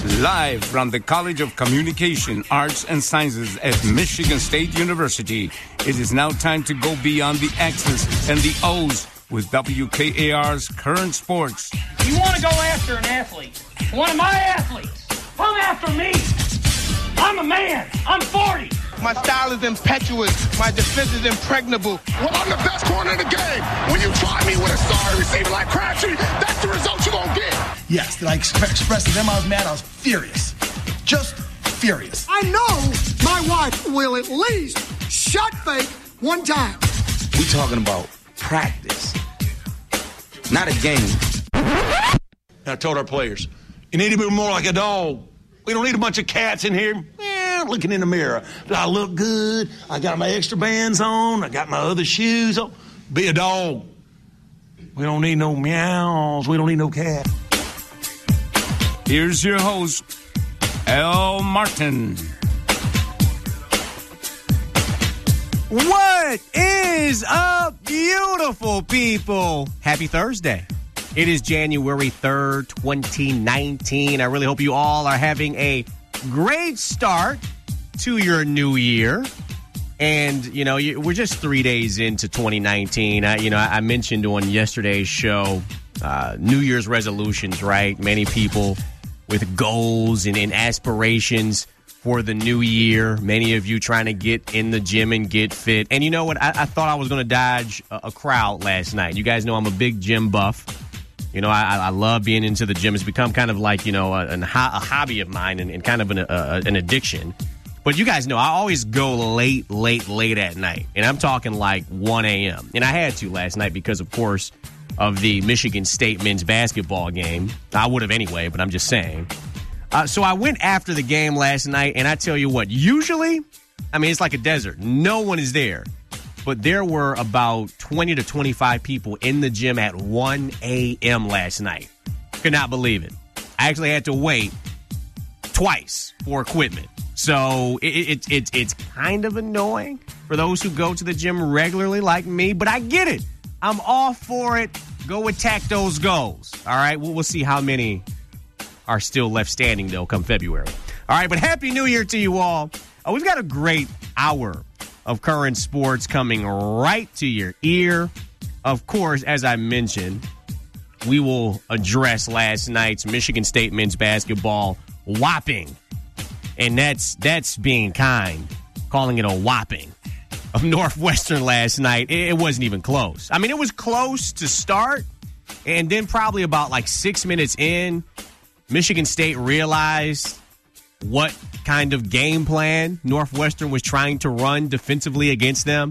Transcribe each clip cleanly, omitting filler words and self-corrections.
Live from the College of Communication, Arts, and Sciences at Michigan State University, it is now time to go beyond the X's and the O's with WKAR's Current Sports. You want to go after an athlete, one of my athletes, come after me. I'm a man. I'm 40. My style is impetuous. My defense is impregnable. Well, I'm the best corner in the game. When you try me with a sorry receiver like Crabtree, that's the result you're going to get. Yes, did I express to them I was mad? I was furious. Just furious. I know my wife will at least shot fake one time. We talking about practice, not a game. I told our players, you need to be more like a dog. We don't need a bunch of cats in here. Looking in the mirror. Do I look good? I got my extra bands on. I got my other shoes on. Be a dog. We don't need no meows. We don't need no cat. Here's your host, Al Martin. What is up, beautiful people? Happy Thursday. It is January 3rd, 2019. I really hope you all are having a great start to your new year. And, you know, we're just 3 days into 2019. I mentioned on yesterday's show New Year's resolutions, right? Many people with goals and aspirations for the new year. Many of you trying to get in the gym and get fit. And you know what? I thought I was going to dodge a crowd last night. You guys know I'm a big gym buff. You know, I love being into the gym. It's become kind of like, you know, a hobby of mine and kind of an addiction. But you guys know I always go late at night. And I'm talking like 1 a.m. And I had to last night because, of course, of the Michigan State men's basketball game. I would have anyway, but I'm just saying. So I went after the game last night, and I tell you what, usually, I mean, it's like a desert. No one is there. But there were about 20 to 25 people in the gym at 1 a.m. last night. Could not believe it. I actually had to wait twice for equipment. So it's kind of annoying for those who go to the gym regularly like me, but I get it. I'm all for it. Go attack those goals. All right, we'll see how many are still left standing, though, come February. All right, but Happy New Year to you all. We've got a great hour of current sports coming right to your ear. Of course, as I mentioned, we will address last night's Michigan State men's basketball whopping. And that's being kind, calling it a whopping of Northwestern last night. It wasn't even close. I mean, it was close to start, and then probably about like 6 minutes in, Michigan State realized what kind of game plan Northwestern was trying to run defensively against them.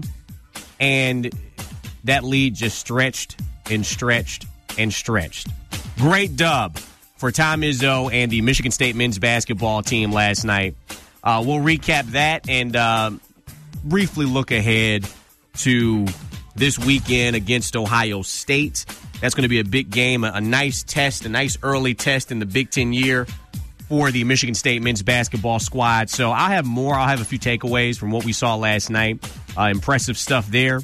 And that lead just stretched and stretched and stretched. Great dub for Tom Izzo and the Michigan State men's basketball team last night. We'll recap that and briefly look ahead to this weekend against Ohio State. That's going to be a big game, a nice test, a nice early test in the Big Ten year for the Michigan State men's basketball squad. So I'll have more. I'll have a few takeaways from what we saw last night. Impressive stuff there.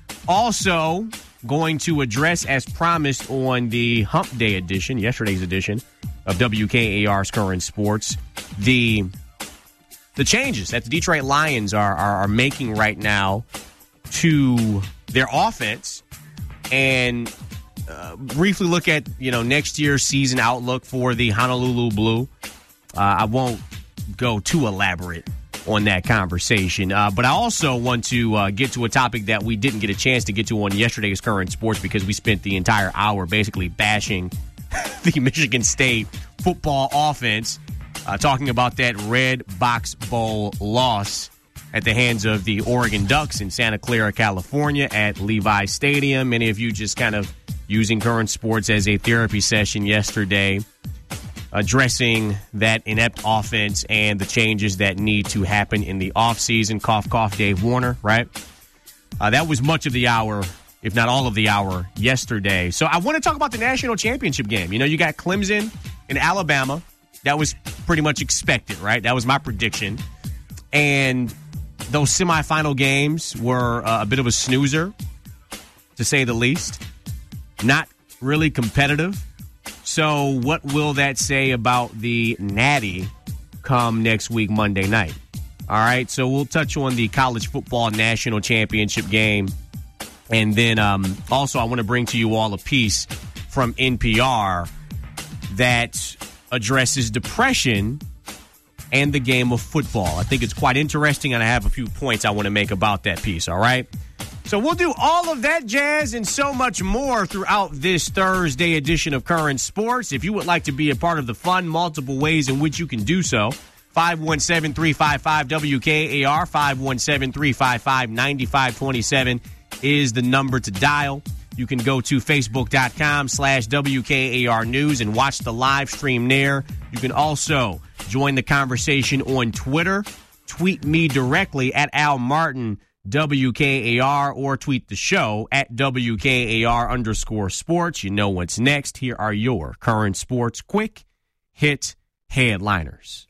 Also, going to address, as promised on the Hump Day edition, yesterday's edition of WKAR's Current Sports, the changes that the Detroit Lions are making right now to their offense, and briefly look at, you know, next year's season outlook for the Honolulu Blue. I won't go too elaborate on that conversation, but I also want to get to a topic that we didn't get a chance to get to on yesterday's Current Sports because we spent the entire hour basically bashing the Michigan State football offense, talking about that Red Box Bowl loss at the hands of the Oregon Ducks in Santa Clara, California at Levi Stadium. Many of you just kind of using Current Sports as a therapy session yesterday, addressing that inept offense and the changes that need to happen in the offseason. Cough, cough, Dave Warner, right? That was much of the hour, if not all of the hour, yesterday. So I want to talk about the national championship game. You know, you got Clemson and Alabama. That was pretty much expected, right? That was my prediction. And those semifinal games were a bit of a snoozer, to say the least. Not really competitive. So what will that say about the Natty come next week, Monday night? All right, so we'll touch on the college football national championship game. And then also I want to bring to you all a piece from NPR that addresses depression and the game of football. I think it's quite interesting, and I have a few points I want to make about that piece, all right? So we'll do all of that jazz and so much more throughout this Thursday edition of Current Sports. If you would like to be a part of the fun, multiple ways in which you can do so, 517-355-WKAR, 517-355-9527 is the number to dial. You can go to Facebook.com/WKAR News and watch the live stream there. You can also join the conversation on Twitter. Tweet me directly at Al Martin WKAR or tweet the show at WKAR_sports. You know what's next. Here are your Current Sports quick hit headliners.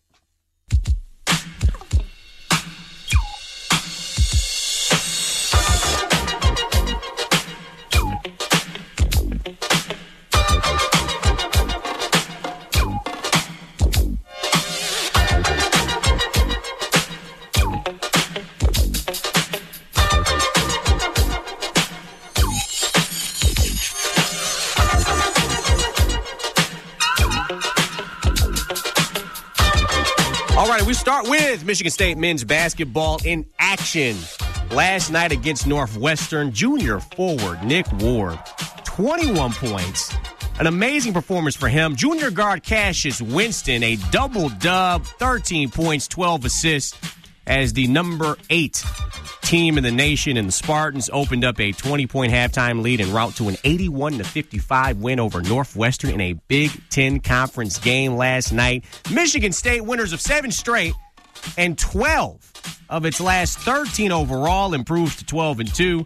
All right, we start with Michigan State men's basketball in action. Last night against Northwestern, junior forward Nick Ward, 21 points. An amazing performance for him. Junior guard Cassius Winston, a double-dub, 13 points, 12 assists, as the number 8 team in the nation, and the Spartans opened up a 20-point halftime lead en route to an 81-55 win over Northwestern in a Big Ten Conference game last night. Michigan State, winners of 7 straight and 12 of its last 13 overall, improves to 12-2,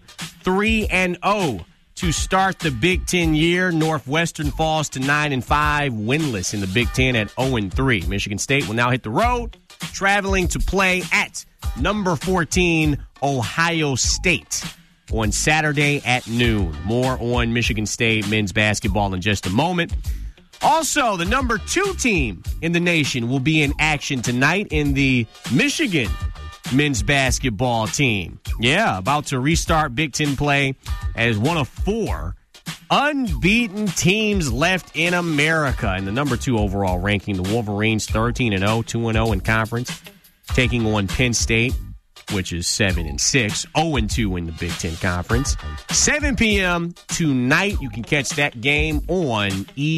3-0 to start the Big Ten year. Northwestern falls to 9-5, winless in the Big Ten at 0-3. Michigan State will now hit the road, traveling to play at number 14 Ohio State on Saturday at noon. More on Michigan State men's basketball in just a moment. Also, the number 2 team in the nation will be in action tonight in the Michigan men's basketball team. Yeah, about to restart Big Ten play as one of 4 unbeaten teams left in America. In the number 2 overall ranking, the Wolverines 13-0, 2-0 in conference, taking on Penn State, which is 7-6, 0-2 in the Big Ten Conference. 7 p.m. tonight. You can catch that game on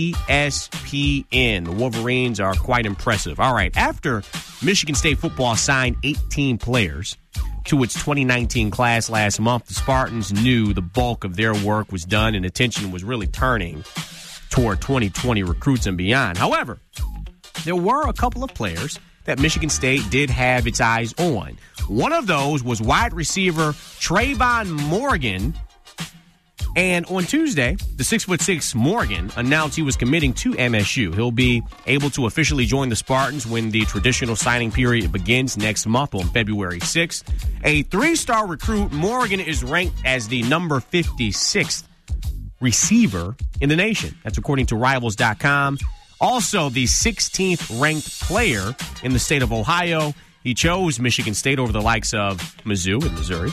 ESPN. The Wolverines are quite impressive. All right, after Michigan State football signed 18 players to its 2019 class last month, the Spartans knew the bulk of their work was done and attention was really turning toward 2020 recruits and beyond. However, there were a couple of players that Michigan State did have its eyes on. One of those was wide receiver Trayvon Morgan. And on Tuesday, the 6'6" Morgan announced he was committing to MSU. He'll be able to officially join the Spartans when the traditional signing period begins next month on February 6th. A 3-star recruit, Morgan is ranked as the number 56th receiver in the nation. That's according to Rivals.com. Also, the 16th ranked player in the state of Ohio. He chose Michigan State over the likes of Mizzou in Missouri,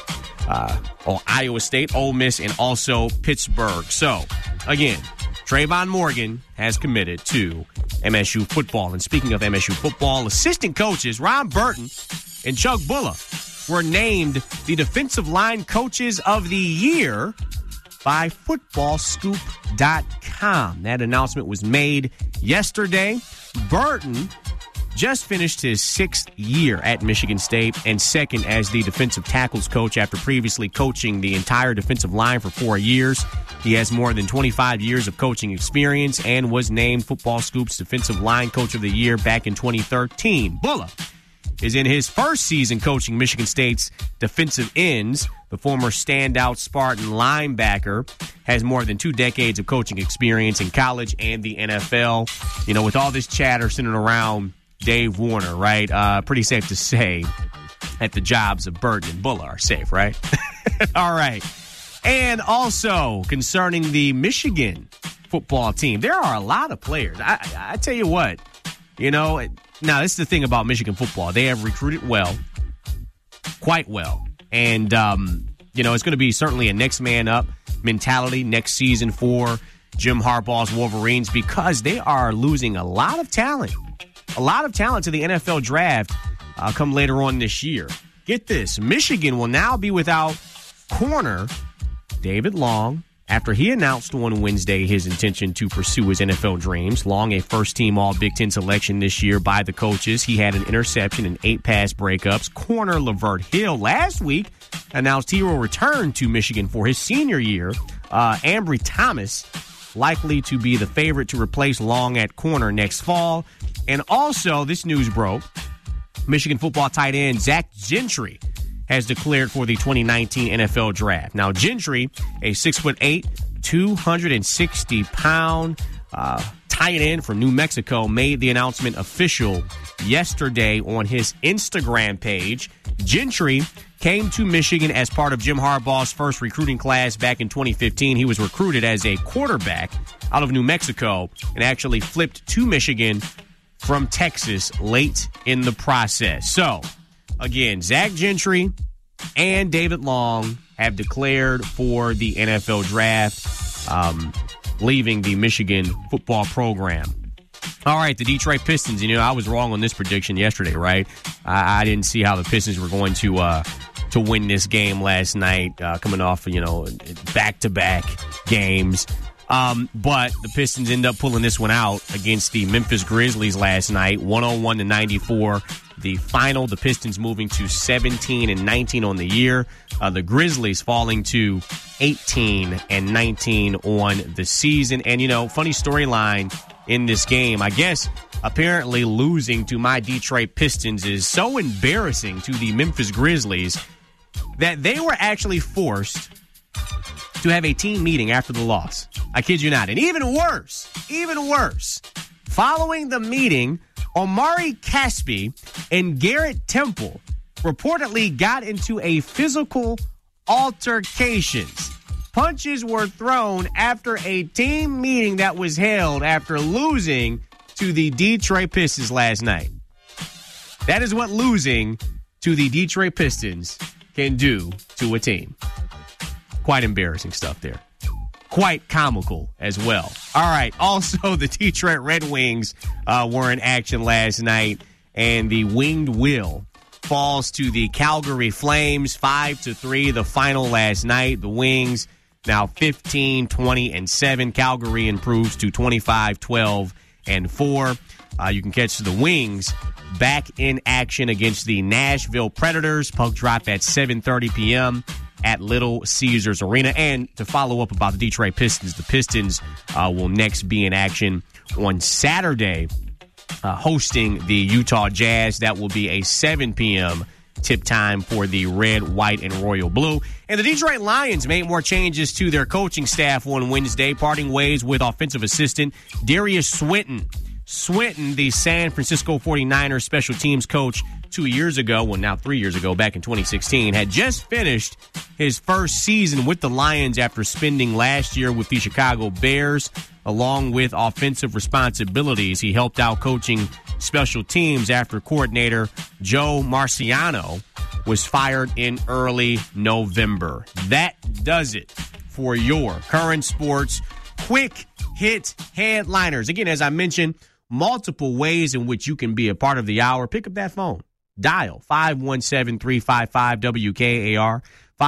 Iowa State, Ole Miss, and also Pittsburgh. So, again, Trayvon Morgan has committed to MSU football. And speaking of MSU football, assistant coaches Ron Burton and Chuck Bulla were named the defensive line coaches of the year by footballscoop.com. That announcement was made yesterday. Burton just finished his 6th year at Michigan State and 2nd as the defensive tackles coach after previously coaching the entire defensive line for 4 years. He has more than 25 years of coaching experience and was named Football Scoop's defensive line coach of the year back in 2013. Bulla is in his first season coaching Michigan State's defensive ends. The former standout Spartan linebacker has more than 2 decades of coaching experience in college and the NFL. You know, with all this chatter centered around Dave Warner, right? Pretty safe to say that the jobs of Burton and Bulla are safe, right? All right. And also, concerning the Michigan football team. There are a lot of players. I tell you what, now this is the thing about Michigan football. They have recruited well, quite well. And, it's going to be certainly a next man up mentality next season for Jim Harbaugh's Wolverines because they are losing a lot of talent to the NFL draft come later on this year. Get this, Michigan will now be without corner David Long after he announced on Wednesday his intention to pursue his NFL dreams. Long, a first-team All-Big Ten selection this year by the coaches. He had an interception and 8 pass breakups. Corner Lavert Hill last week announced he will return to Michigan for his senior year. Ambry Thomas likely to be the favorite to replace Long at corner next fall. And also, this news broke, Michigan football tight end Zach Gentry has declared for the 2019 NFL Draft. Now, Gentry, a 6'8", 260-pound tight end from New Mexico, made the announcement official yesterday on his Instagram page. Gentry came to Michigan as part of Jim Harbaugh's first recruiting class back in 2015. He was recruited as a quarterback out of New Mexico and actually flipped to Michigan from Texas late in the process. So, again, Zach Gentry and David Long have declared for the NFL Draft, leaving the Michigan football program. All right, the Detroit Pistons. I was wrong on this prediction yesterday, right? I didn't see how the Pistons were going to win this game last night, coming off, back-to-back games. But the Pistons end up pulling this one out against the Memphis Grizzlies last night, 101-94. The final, the Pistons moving to 17-19 on the year. The Grizzlies falling to 18-19 on the season. And, funny storyline in this game. I guess apparently losing to my Detroit Pistons is so embarrassing to the Memphis Grizzlies that they were actually forced to have a team meeting after the loss. I kid you not. And even worse, following the meeting, Omari Caspi and Garrett Temple reportedly got into a physical altercations. Punches were thrown after a team meeting that was held after losing to the Detroit Pistons last night. That is what losing to the Detroit Pistons can do to a team. Quite embarrassing stuff there. Quite comical as well. All right. Also, the Detroit Red Wings were in action last night, and the winged wheel falls to the Calgary Flames, 5-3, the final last night. The Wings now 15-20-7. Calgary improves to 25-12-4. You can catch the Wings back in action against the Nashville Predators. Puck drop at 7:30 p.m. at Little Caesars Arena. And to follow up about the Detroit Pistons, the Pistons will next be in action on Saturday, hosting the Utah Jazz. That will be a 7 p.m. tip time for the red, white, and royal blue. And the Detroit Lions made more changes to their coaching staff on Wednesday, parting ways with offensive assistant Darius Swinton. Swinton, the San Francisco 49ers special teams coach 2 years ago, well, now 3 years ago, back in 2016, had just finished his first season with the Lions after spending last year with the Chicago Bears. Along with offensive responsibilities, he helped out coaching special teams after coordinator Joe Marciano was fired in early November. That does it for your current sports quick hit headliners. Again, as I mentioned, multiple ways in which you can be a part of the hour. Pick up that phone. Dial 517-355-WKAR,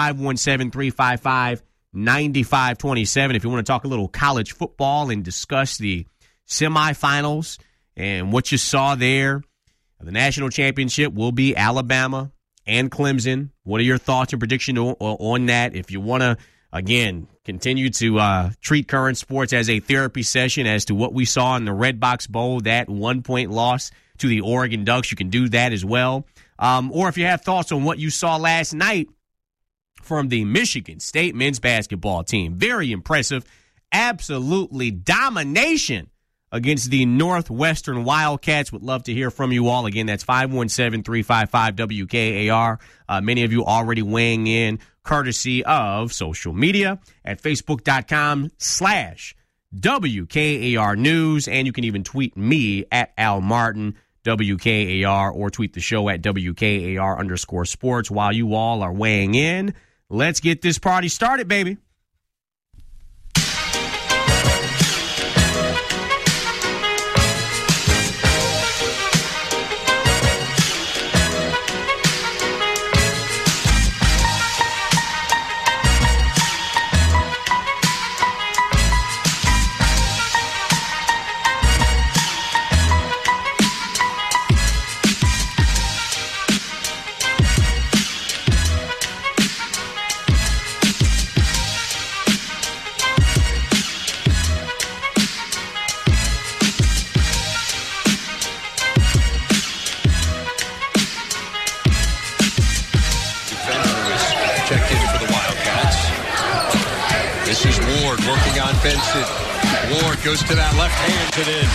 517-355-9527. If you want to talk a little college football and discuss the semifinals and what you saw there. The national championship will be Alabama and Clemson. What are your thoughts and predictions on that? If you want to, again, continue to treat current sports as a therapy session as to what we saw in the Red Box Bowl, that 1-point loss to the Oregon Ducks, you can do that as well. Or if you have thoughts on what you saw last night from the Michigan State men's basketball team. Very impressive. Absolutely domination against the Northwestern Wildcats. Would love to hear from you all. Again, that's 517-355-WKAR. Many of you already weighing in courtesy of social media at facebook.com/WKAR WKAR News, and you can even tweet me at Al Martin, WKAR, or tweet the show at WKAR_sports. While you all are weighing in, let's get this party started, baby. Benson. Ward goes to that left hand and in.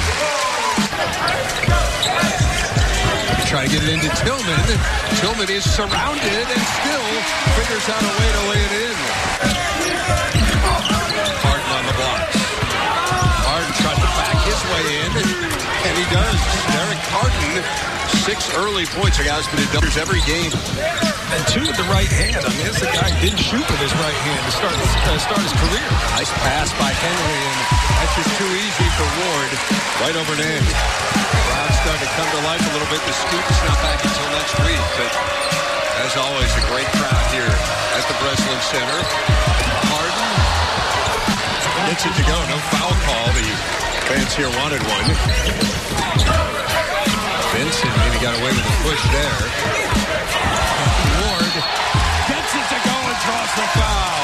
They try to get it into Tillman. Tillman is surrounded and still figures out a way to lay it in. Harden on the blocks. Harden tries to back his way in, and he does. Derek Harden, 6 early points. A guy's been in doubles every game. And 2 with the right hand. I mean, this is a guy who didn't shoot with his right hand to start his career. Nice pass by Henry, and that's just too easy for Ward. Right over to him. Crowd's starting to come to life a little bit. The Scoop's not back until next week, but as always, a great crowd here at the Breslin Center. Harden gets it to go. No foul call. The fans here wanted one. Benson maybe got away with a push there. Ward gets it to go and draws the foul.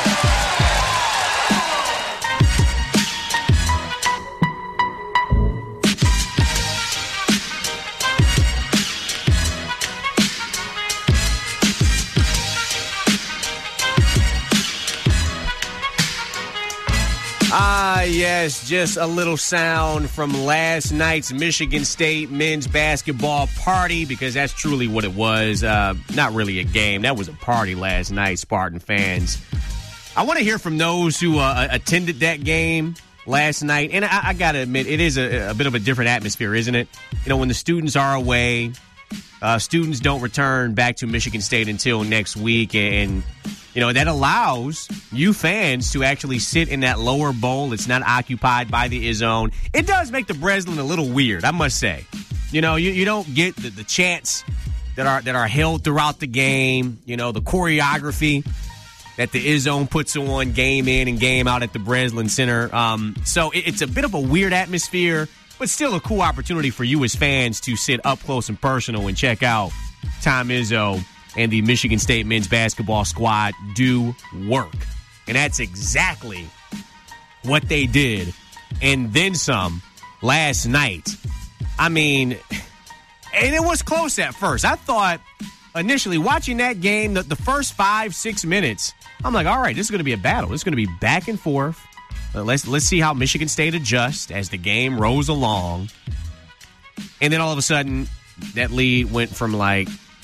Yes, just a little sound from last night's Michigan State men's basketball party, because that's truly what it was. Not really a game. That was a party last night, Spartan fans. I want to hear from those who attended that game last night. And I got to admit, it is a bit of a different atmosphere, isn't it? You know, when the students are away, students don't return back to Michigan State until next week. And you know, that allows you fans to actually sit in that lower bowl. It's not occupied by the Izzone. It does make the Breslin a little weird, I must say. You know, you don't get the chants that are held throughout the game. You know, the choreography that the Izzone puts on game in and game out at the Breslin Center. So it's a bit of a weird atmosphere, but still a cool opportunity for you as fans to sit up close and personal and check out Tom Izzo and the Michigan State men's basketball squad do work. And that's exactly what they did, and then some, last night. I mean, and it was close at first. I thought initially watching that game, the first 5-6 minutes, I'm like, all right, this is going to be a battle. This is going to be back and forth. Let's see how Michigan State adjusts as the game rolls along. And then all of a sudden, that lead went from like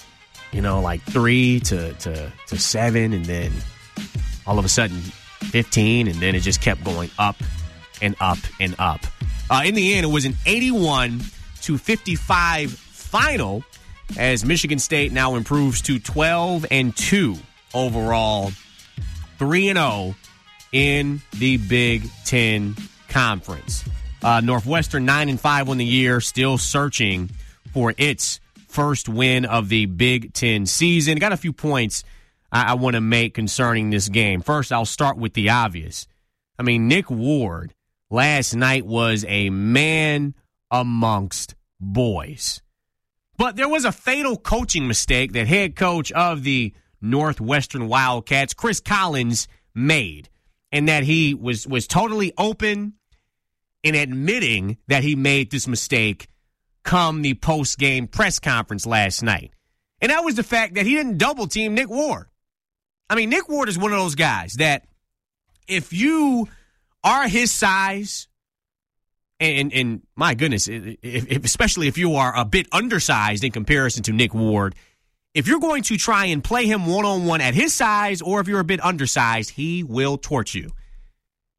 3 to 7, and then all of a sudden 15, and then it just kept going up and up and up. In the end, it was an 81-55 final, as Michigan State now improves to 12-2 overall, 3-0 in the Big Ten Conference. Northwestern 9-5 on the year, still searching for its first win of the Big Ten season. Got a few points I want to make concerning this game. First, I'll start with the obvious. I mean, Nick Ward last night was a man amongst boys. But there was a fatal coaching mistake that head coach of the Northwestern Wildcats, Chris Collins, made, and that he was totally open in admitting that he made this mistake come the post-game press conference last night. And that was the fact that he didn't double-team Nick Ward. I mean, Nick Ward is one of those guys that if you are his size, and my goodness, especially if you are a bit undersized in comparison to Nick Ward, if you're going to try and play him one-on-one at his size, or if you're a bit undersized, he will torch you.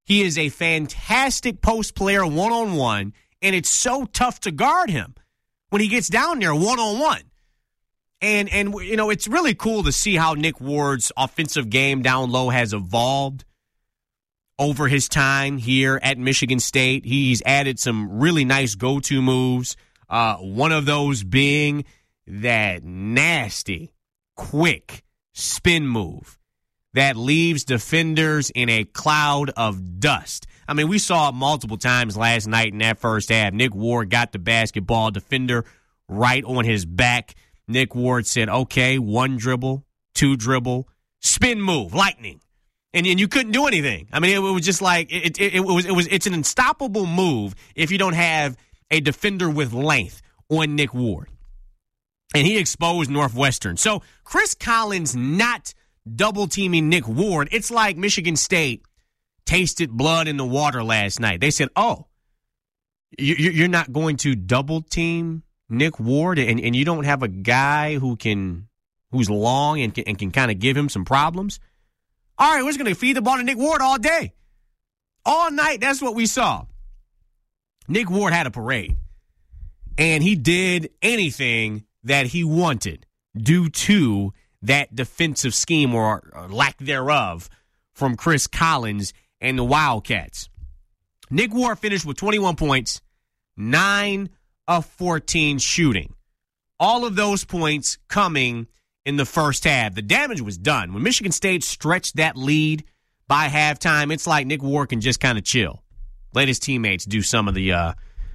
He is a fantastic post player one-on-one, and it's so tough to guard him when he gets down there one-on-one. And you know, it's really cool to see how Nick Ward's offensive game down low has evolved over his time here at Michigan State. He's added some really nice go-to moves, one of those being that nasty, quick spin move that leaves defenders in a cloud of dust. I mean, we saw it multiple times last night in that first half. Nick Ward got the basketball, defender right on his back. Nick Ward said, okay, 1 dribble, 2 dribble, spin move, lightning. And you couldn't do anything. I mean, it was just like, it's an unstoppable move if you don't have a defender with length on Nick Ward. And he exposed Northwestern. So Chris Collins not double-teaming Nick Ward, it's like Michigan State tasted blood in the water last night. They said, oh, you're not going to double-team Nick Ward, and you don't have a guy who's long and can kind of give him some problems? All right, we're just going to feed the ball to Nick Ward all day. All night, that's what we saw. Nick Ward had a parade, and he did anything that he wanted due to that defensive scheme or lack thereof from Chris Collins and the Wildcats. Nick Ward finished with 21 points, 9 of 14 shooting. All of those points coming in the first half. The damage was done. When Michigan State stretched that lead by halftime, it's like Nick Ward can just kind of chill. Let his teammates do some of the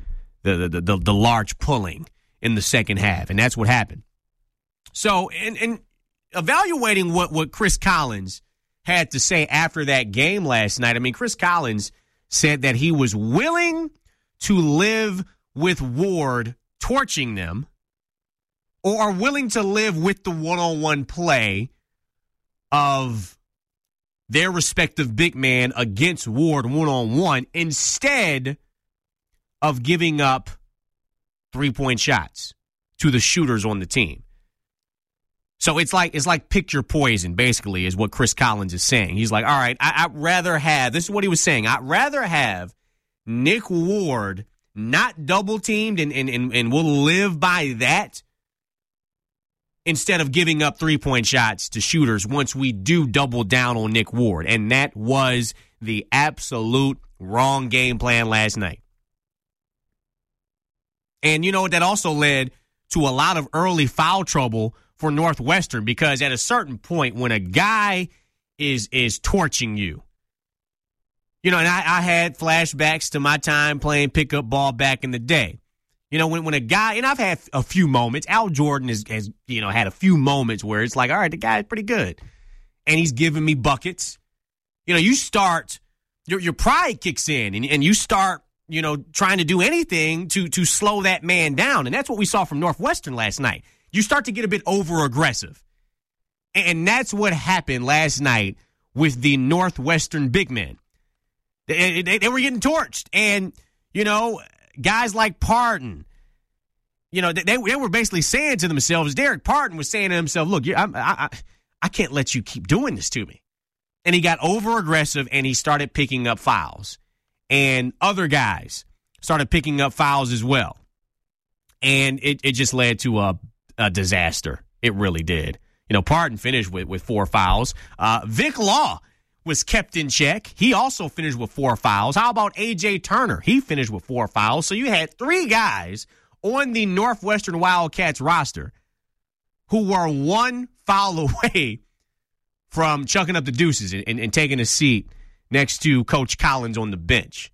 large pulling in the second half, and that's what happened. So, and evaluating what Chris Collins had to say after that game last night, I mean, Chris Collins said that he was willing to live with Ward torching them or willing to live with the one-on-one play of their respective big man against Ward one-on-one instead of giving up three-point shots to the shooters on the team. So it's like pick your poison, basically, is what Chris Collins is saying. He's like, all right, I'd rather have, this is what he was saying, I'd rather have Nick Ward not double-teamed and we'll live by that instead of giving up three-point shots to shooters once we do double down on Nick Ward. And that was the absolute wrong game plan last night. And you know, that also led to a lot of early foul trouble for Northwestern, because at a certain point when a guy is torching you, you know, and I had flashbacks to my time playing pickup ball back in the day. You know, when a guy, and I've had a few moments, Al Jordan has you know, had a few moments where it's like, all right, the guy's pretty good. And he's giving me buckets. You know, you start, your pride kicks in, and you start, you know, trying to do anything to slow that man down. And that's what we saw from Northwestern last night. You start to get a bit over-aggressive. And that's what happened last night with the Northwestern big men. They were getting torched. And, you know, guys like Parton, you know, they were basically saying to themselves, Derek Parton was saying to himself, look, I can't let you keep doing this to me. And he got over-aggressive, and he started picking up fouls. And other guys started picking up fouls as well. And it just led to a disaster. It really did. You know, Parton finished with 4 fouls. Vic Law was kept in check. He also finished with 4 fouls. How about A.J. Turner? He finished with 4 fouls. So you had 3 guys on the Northwestern Wildcats roster who were 1 foul away from chucking up the deuces and taking a seat next to Coach Collins on the bench.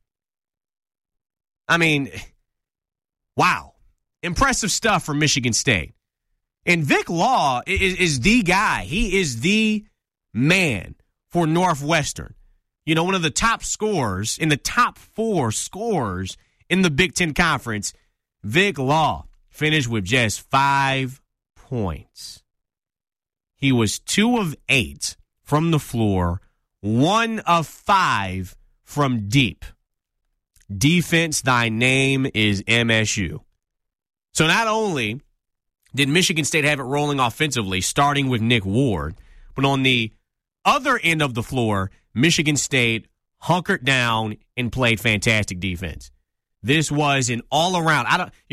I mean, wow. Impressive stuff from Michigan State. And Vic Law is the guy. He is the man for Northwestern. You know, one of the top scorers, in the top 4 scorers in the Big Ten Conference, Vic Law finished with just 5 points. He was 2 of 8 from the floor, 1 of 5 from deep. Defense, thy name is MSU. So not only did Michigan State have it rolling offensively, starting with Nick Ward, but on the other end of the floor, Michigan State hunkered down and played fantastic defense. This was an all-around.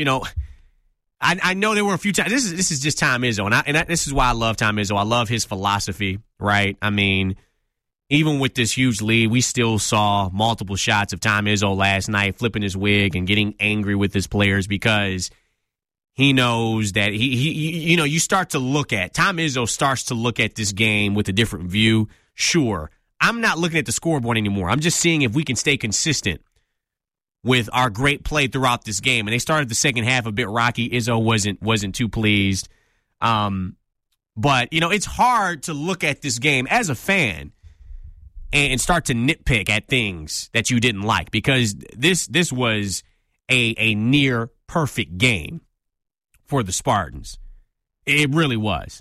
I know there were a few times. This is just Tom Izzo, and this is why I love Tom Izzo. I love his philosophy, right? I mean, even with this huge lead, we still saw multiple shots of Tom Izzo last night flipping his wig and getting angry with his players because he knows that you start to look at Tom Izzo starts to look at this game with a different view. Sure, I'm not looking at the scoreboard anymore. I'm just seeing if we can stay consistent with our great play throughout this game. And they started the second half a bit rocky. Izzo wasn't too pleased. But, it's hard to look at this game as a fan and start to nitpick at things that you didn't like because this was a near perfect game for the Spartans. It really was.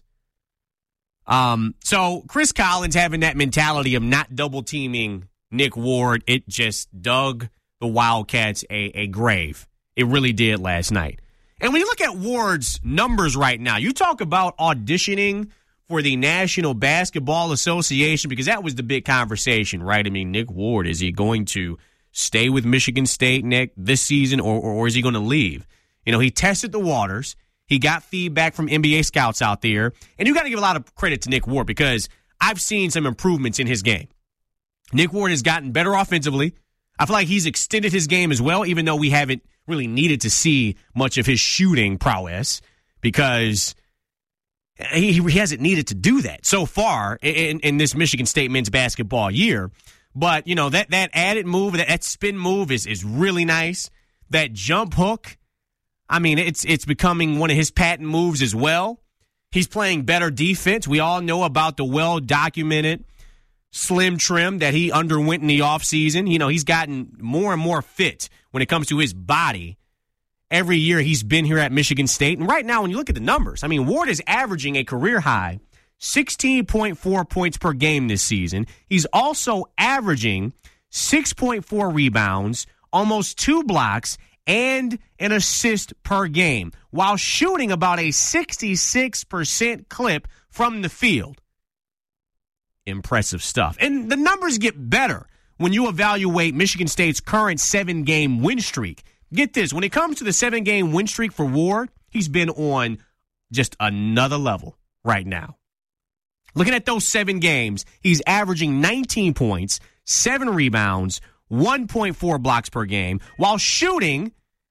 So Chris Collins having that mentality of not double teaming Nick Ward, it just dug the Wildcats a grave. It really did last night. And when you look at Ward's numbers right now, you talk about auditioning for the National Basketball Association because that was the big conversation, right? I mean, Nick Ward, is he going to stay with Michigan State this season or is he going to leave? He tested the waters. He got feedback from NBA scouts out there. And you got to give a lot of credit to Nick Ward because I've seen some improvements in his game. Nick Ward has gotten better offensively. I feel like he's extended his game as well, even though we haven't really needed to see much of his shooting prowess because he hasn't needed to do that so far in this Michigan State men's basketball year. But, that added move, that spin move is really nice. That jump hook, I mean, it's becoming one of his patent moves as well. He's playing better defense. We all know about the well-documented slim trim that he underwent in the offseason. He's gotten more and more fit when it comes to his body. Every year he's been here at Michigan State. And right now, when you look at the numbers, I mean, Ward is averaging a career high 16.4 points per game this season. He's also averaging 6.4 rebounds, almost 2 blocks, and an assist per game, while shooting about a 66% clip from the field. Impressive stuff. And the numbers get better when you evaluate Michigan State's current 7-game win streak. Get this, when it comes to the 7-game win streak for Ward, he's been on just another level right now. Looking at those 7 games, he's averaging 19 points, 7 rebounds, 1.4 blocks per game, while shooting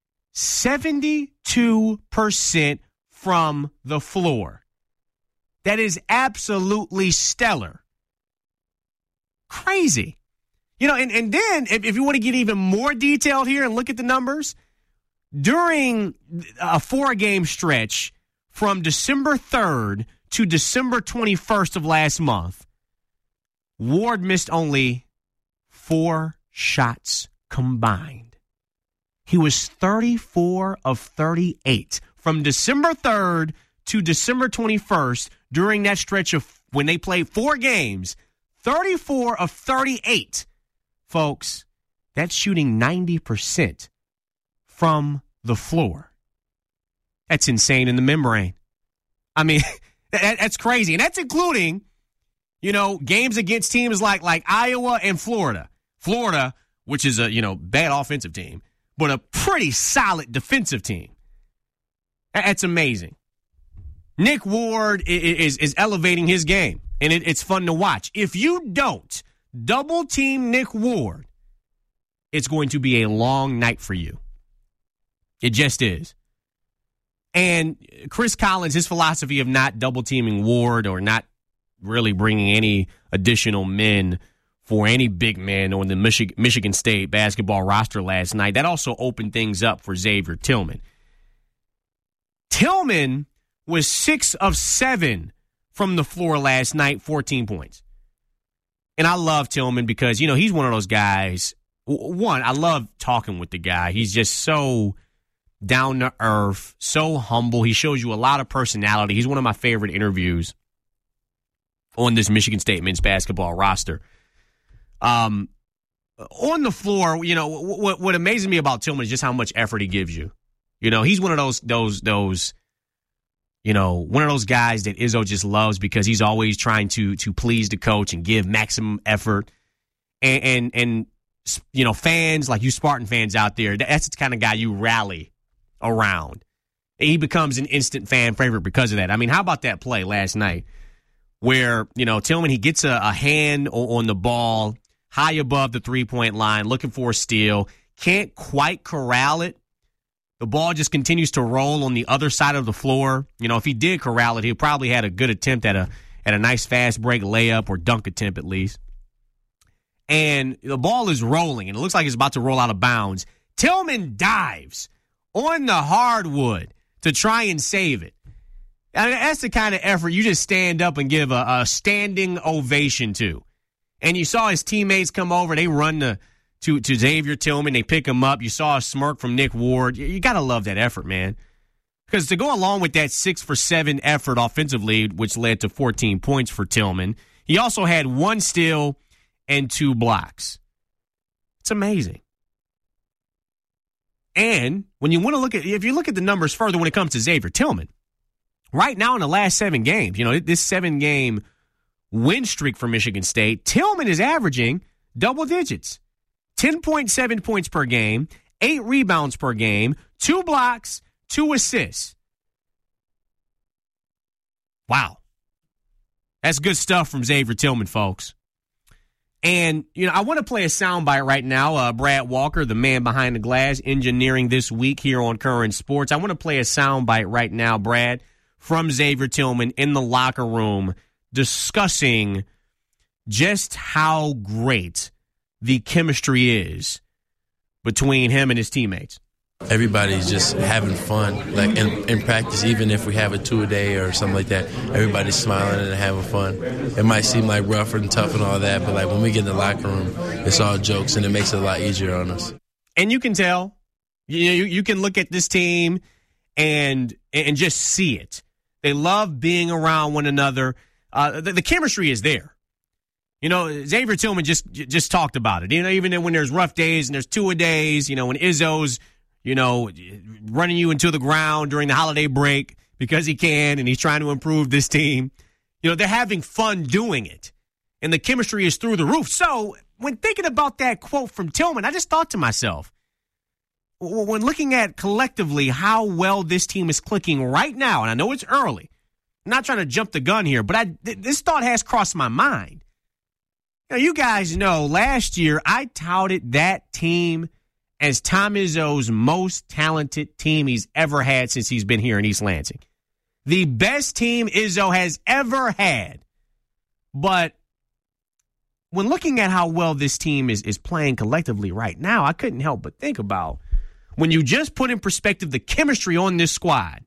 72% from the floor. That is absolutely stellar. Crazy. And then if you want to get even more detailed here and look at the numbers, during a 4-game stretch from December 3rd to December 21st of last month, Ward missed only 4 shots combined. He was 34 of 38 from December 3rd to December 21st during that stretch of when they played 4 games. 34 of 38. Folks, that's shooting 90% from the floor. That's insane in the membrane. I mean, that's crazy. And that's including, games against teams like Iowa and Florida. Florida, which is a, bad offensive team, but a pretty solid defensive team. That's amazing. Nick Ward is elevating his game, and it's fun to watch. If you don't double-team Nick Ward, it's going to be a long night for you. It just is. And Chris Collins, his philosophy of not double-teaming Ward or not really bringing any additional men for any big men on the Michigan State basketball roster last night, that also opened things up for Xavier Tillman. Tillman was 6 of 7 from the floor last night, 14 points. And I love Tillman because, he's one of those guys. One, I love talking with the guy. He's just so down to earth, so humble. He shows you a lot of personality. He's one of my favorite interviews on this Michigan State men's basketball roster. On the floor, what amazes me about Tillman is just how much effort he gives you. He's one of those one of those guys that Izzo just loves because he's always trying to please the coach and give maximum effort. and you know, fans like you Spartan fans out there, that's the kind of guy you rally around. He becomes an instant fan favorite because of that. I mean, how about that play last night where, you know, Tillman, he gets a hand on the ball high above the three-point line, looking for a steal, can't quite corral it. The ball just continues to roll on the other side of the floor. You know, if he did corral it, he probably had a good attempt at a nice fast break layup or dunk attempt at least. And the ball is rolling, and it looks like it's about to roll out of bounds. Tillman dives on the hardwood to try and save it. I mean, that's the kind of effort you just stand up and give a standing ovation to. And you saw his teammates come over. They run to Xavier Tillman. They pick him up. You saw a smirk from Nick Ward. You got to love that effort, man. Because to go along with that 6-for-7 effort offensively, which led to 14 points for Tillman, he also had 1 steal and 2 blocks. It's amazing. And when you want to look at, if you look at the numbers further when it comes to Xavier Tillman, right now in the last 7 games, you know, this 7-game win streak for Michigan State, Tillman is averaging double digits. 10.7 points per game, 8 rebounds per game, 2 blocks, 2 assists. Wow. That's good stuff from Xavier Tillman, folks. And, you know, I want to play a soundbite right now. Brad Walker, the man behind the glass, engineering this week here on Current Sports. I want to play a soundbite right now, Brad, from Xavier Tillman in the locker room discussing just how great the chemistry is between him and his teammates. Everybody's just having fun, like in practice, even if we have a 2-a-day or something like that, everybody's smiling and having fun. It might seem like rough and tough and all that, but like when we get in the locker room, it's all jokes and it makes it a lot easier on us. And you can tell, you can look at this team and just see it. They love being around one another. The chemistry is there. You know, Xavier Tillman just talked about it. You know, even when there's rough days and there's 2-a-days, you know, when Izzo's, you know, running you into the ground during the holiday break because he can and he's trying to improve this team. You know, they're having fun doing it. And the chemistry is through the roof. So when thinking about that quote from Tillman, I just thought to myself, when looking at collectively how well this team is clicking right now, and I know it's early, I'm not trying to jump the gun here, but this thought has crossed my mind. You know, you guys know last year I touted that team as Tom Izzo's most talented team he's ever had since he's been here in East Lansing. The best team Izzo has ever had. But when looking at how well this team is playing collectively right now, I couldn't help but think about when you just put in perspective the chemistry on this squad.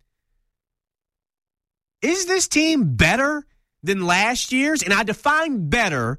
Is this team better than last year's? And I define better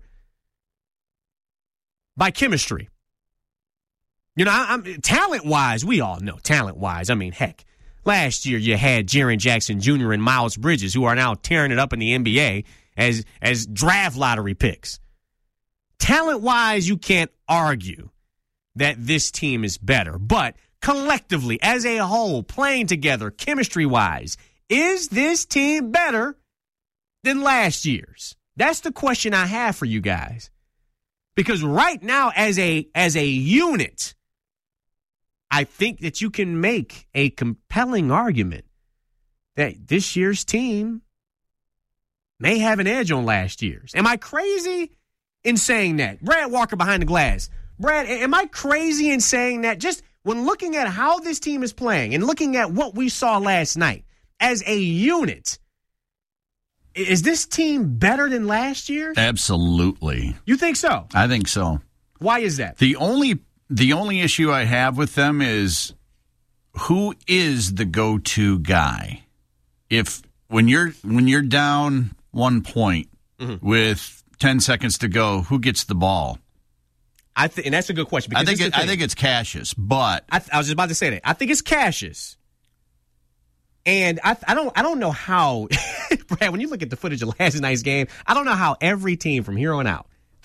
by chemistry. You know, I'm talent-wise, we all know talent-wise. I mean, heck, last year you had Jaren Jackson Jr. and Miles Bridges, who are now tearing it up in the NBA as draft lottery picks. Talent-wise, you can't argue that this team is better. But collectively, as a whole, playing together, chemistry-wise, is this team better than last year's? That's the question I have for you guys. Because right now, as a unit, I think that you can make a compelling argument that this year's team may have an edge on last year's. Am I crazy in saying that? Brad Walker behind the glass. Brad, am I crazy in saying that? Just when looking at how this team is playing and looking at what we saw last night as a unit, is this team better than last year? Absolutely. You think so? I think so. Why is that? The only issue I have with them is who is the go-to guy? When you're down 1 point with 10 seconds to go, who gets the ball? And that's a good question. I think it's Cassius, but I was just about to say that. I think it's Cassius. And I don't know how, Brad, when you look at the footage of last night's game, I don't know how every team from here on out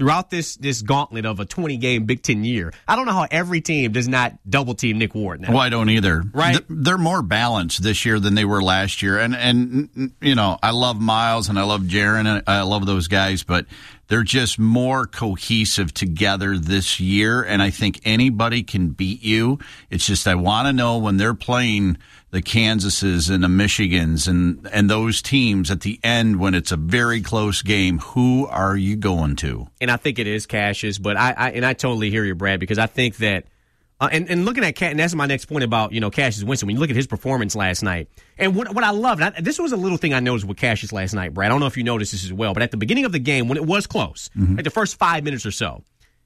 throughout this gauntlet of a 20-game Big Ten year, I don't know how every team does not double-team Nick Ward now. Well, I don't either. Right? They're more balanced this year than they were last year. And you know, I love Miles and I love Jaron and I love those guys, but they're just more cohesive together this year, and I think anybody can beat you. It's just I want to know when they're playing the Kansases and the Michigans and those teams at the end when it's a very close game, who are you going to? And I think it is Cassius, but I totally hear you, Brad, because I think that and looking at and that's my next point about, you know, Cassius Winston. When you look at his performance last night, and what I love, this was a little thing I noticed with Cassius last night, Brad. I don't know if you noticed this as well, but at the beginning of the game, when it was close, like the first 5 minutes or so,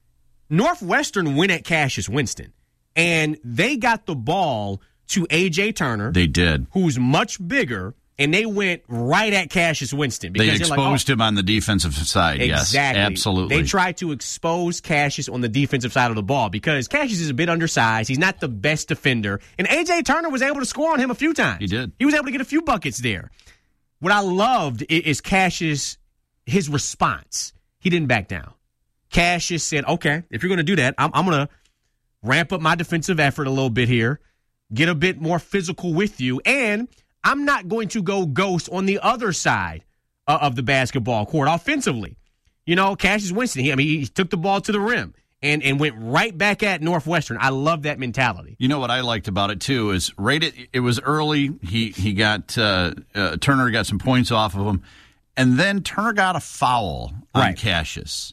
Northwestern went at Cassius Winston, and they got the ball to A.J. Turner. They did. Who's much bigger, and they went right at Cassius Winston. They exposed him on the defensive side, exactly. Yes, absolutely. They tried to expose Cassius on the defensive side of the ball because Cassius is a bit undersized. He's not the best defender. And A.J. Turner was able to score on him a few times. He did. He was able to get a few buckets there. What I loved is Cassius, his response. He didn't back down. Cassius said, okay, if you're going to do that, I'm going to ramp up my defensive effort a little bit here, get a bit more physical with you, and I'm not going to go ghost on the other side of the basketball court offensively. You know, Cassius Winston, he took the ball to the rim and went right back at Northwestern. I love that mentality. You know what I liked about it, too, is it was early. He got Turner got some points off of him, and then Turner got a foul on Cassius.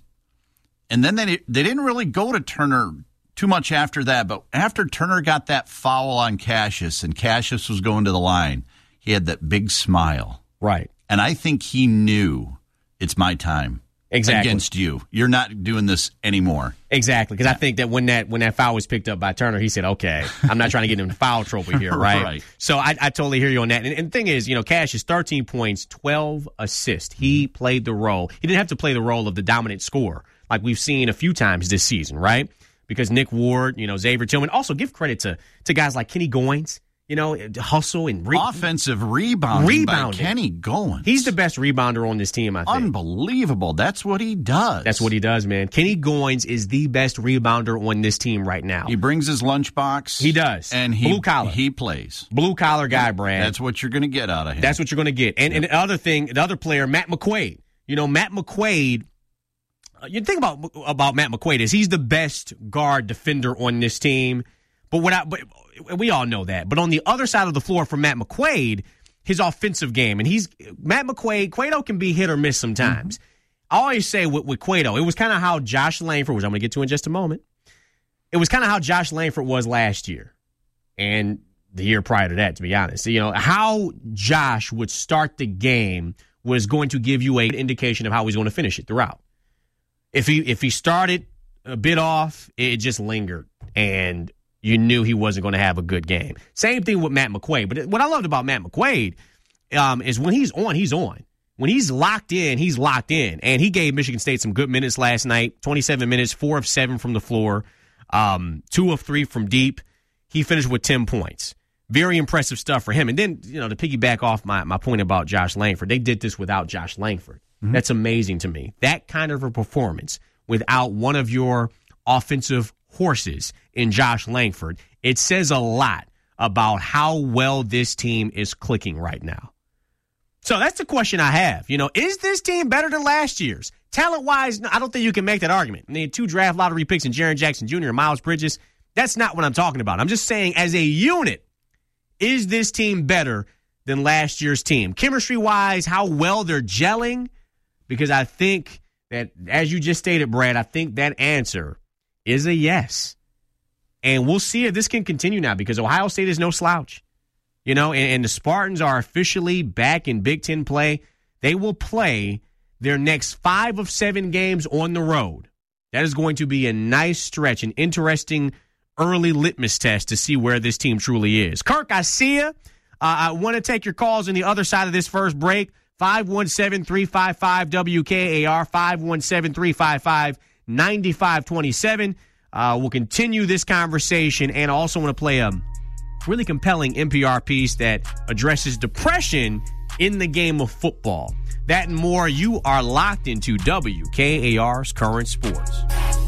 And then they didn't really go to Turner too much after that, but after Turner got that foul on Cassius and Cassius was going to the line, he had that big smile. Right. And I think he knew it's my time. Exactly. Against you. You're not doing this anymore. Exactly. Because I think that when that foul was picked up by Turner, he said, okay, I'm not trying to get him the foul trophy here, right? Right. So I totally hear you on that. And the thing is, you know, Cassius, 13 points, 12 assists. He played the role. He didn't have to play the role of the dominant scorer like we've seen a few times this season, right? Because Nick Ward, you know, Xavier Tillman. Also, give credit to guys like Kenny Goins, you know, hustle and offensive rebounding by Kenny Goins. He's the best rebounder on this team, I think. Unbelievable. That's what he does. That's what he does, man. Kenny Goins is the best rebounder on this team right now. He brings his lunchbox. He does. And blue collar. He plays. Blue collar guy, Brad. That's what you're going to get out of him. That's what you're going to get. And the other thing, the other player, Matt McQuaid. You know, Matt McQuaid. You think about Matt McQuaid is he's the best guard defender on this team. But we all know that. But on the other side of the floor for Matt McQuaid, his offensive game, and Cueto can be hit or miss sometimes. I always say with Cueto, it was kind of how Josh Langford, which I'm going to get to in just a moment. It was kind of how Josh Langford was last year and the year prior to that, to be honest. You know, how Josh would start the game was going to give you an indication of how he's going to finish it throughout. If he started a bit off, it just lingered, and you knew he wasn't going to have a good game. Same thing with Matt McQuaid. But what I loved about Matt McQuaid is when he's on, he's on. When he's locked in, he's locked in. And he gave Michigan State some good minutes last night, 27 minutes, 4 of 7 from the floor, 2 of 3 from deep. He finished with 10 points. Very impressive stuff for him. And then, you know, to piggyback off my point about Josh Langford, they did this without Josh Langford. That's amazing to me. That kind of a performance without one of your offensive horses in Josh Langford, it says a lot about how well this team is clicking right now. So that's the question I have. You know, is this team better than last year's? Talent-wise, I don't think you can make that argument. I mean, 2 draft lottery picks in Jaren Jackson Jr. and Miles Bridges, that's not what I'm talking about. I'm just saying as a unit, is this team better than last year's team? Chemistry-wise, how well they're gelling? Because I think that, as you just stated, Brad, I think that answer is a yes. And we'll see if this can continue now because Ohio State is no slouch. You know, and the Spartans are officially back in Big Ten play. They will play their next 5 of 7 games on the road. That is going to be a nice stretch, an interesting early litmus test to see where this team truly is. Kirk, I see you. I want to take your calls on the other side of this first break. 517-355-WKAR, 517-355-9527. We'll continue this conversation and also want to play a really compelling NPR piece that addresses depression in the game of football. That and more, you are locked into WKAR's Current Sports.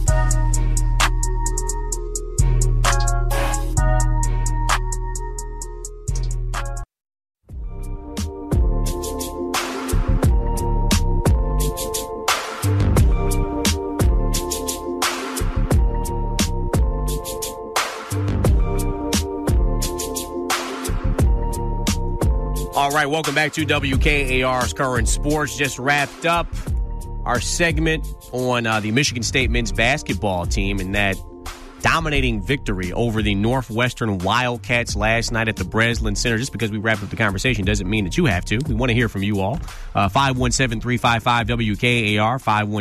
All right, welcome back to WKAR's Current Sports. Just wrapped up our segment on the Michigan State men's basketball team and that dominating victory over the Northwestern Wildcats last night at the Breslin Center. Just because we wrapped up the conversation doesn't mean that you have to. We want to hear from you all. 517-355-WKAR,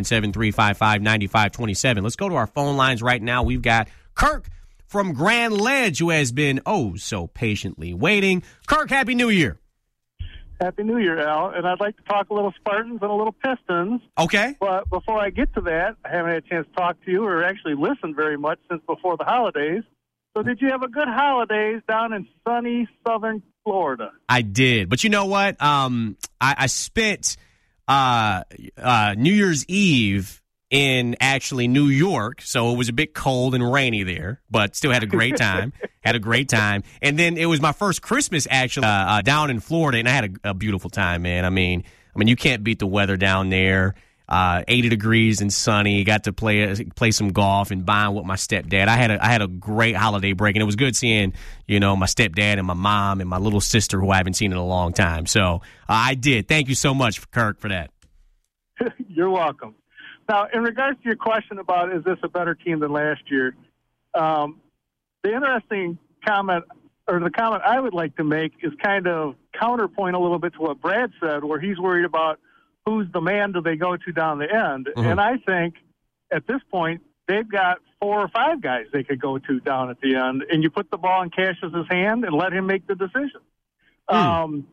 517-355-9527. Let's go to our phone lines right now. We've got Kirk from Grand Ledge who has been so patiently waiting. Kirk, Happy New Year. Happy New Year, Al. And I'd like to talk a little Spartans and a little Pistons. Okay. But before I get to that, I haven't had a chance to talk to you or actually listen very much since before the holidays. So did you have a good holidays down in sunny southern Florida? I did. But you know what? I spent New Year's Eve in actually New York, so it was a bit cold and rainy there, but still had a great time. And then it was my first Christmas actually down in Florida, and I had a beautiful time, man. I mean, you can't beat the weather down there. 80 degrees and sunny. Got to play some golf and bond with my stepdad. I had a great holiday break, and it was good seeing my stepdad and my mom and my little sister who I haven't seen in a long time. So I did. Thank you so much, Kirk, for that. You're welcome. Now, in regards to your question about is this a better team than last year, the interesting comment, or the comment I would like to make, is kind of counterpoint a little bit to what Brad said, where he's worried about who's the man do they go to down the end. Mm-hmm. And I think at this point they've got 4 or 5 guys they could go to down at the end, and you put the ball in Cassius's hand and let him make the decision. And